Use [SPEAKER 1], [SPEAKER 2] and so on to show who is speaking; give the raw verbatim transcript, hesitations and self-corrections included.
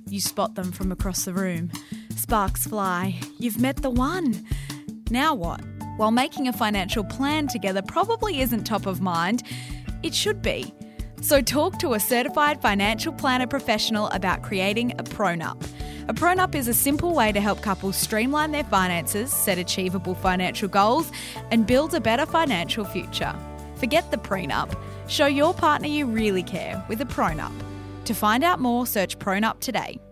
[SPEAKER 1] You spot them from across the room. Sparks fly. You've met the one. Now what? While making a financial plan together probably isn't top of mind, it should be. So talk to a certified financial planner professional about creating a ProNup. A ProNup is a simple way to help couples streamline their finances, set achievable financial goals, and build a better financial future. Forget the prenup. Show your partner you really care with a ProNup. To find out more, search ProNup today.